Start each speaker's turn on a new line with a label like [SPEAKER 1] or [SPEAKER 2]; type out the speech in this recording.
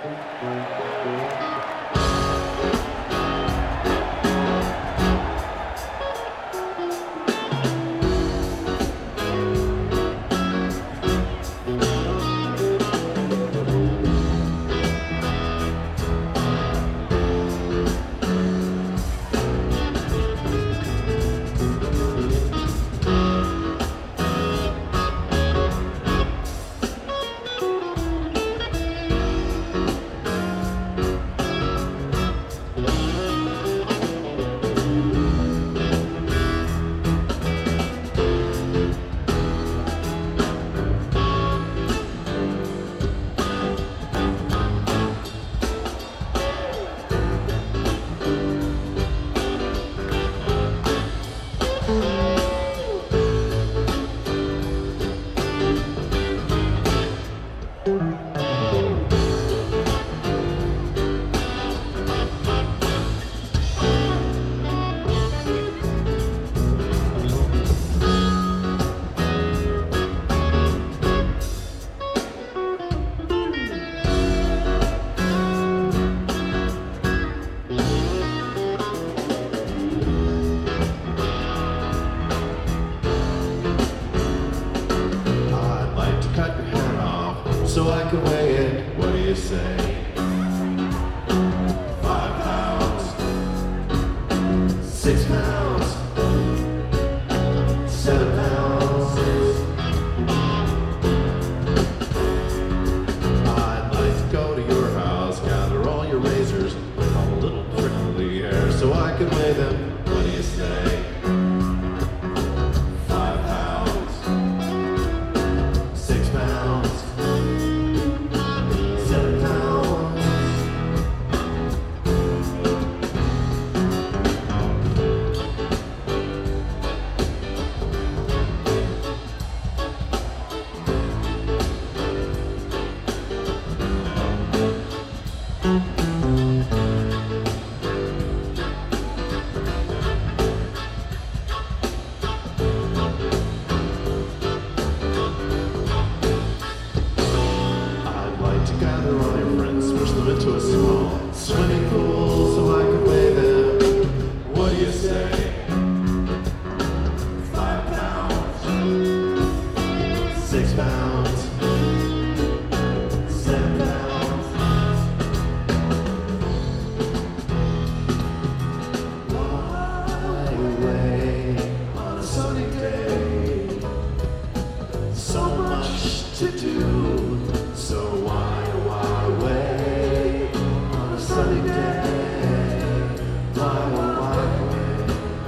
[SPEAKER 1] So I can weigh it, what do you say? 5 pounds, 6 pounds, 7 pounds. I'd like to go to your house, gather all your razors, with all the little prickly hair, so I can weigh them, what do you say? 5 pounds, 6 pounds. Gather all your friends, push them into a small swimming pool so I can weigh them. What do you say? 5 pounds, 6 pounds, 7 pounds. Why weigh on a sunny day? So much to do. So why weigh on a sunny day? Why weigh?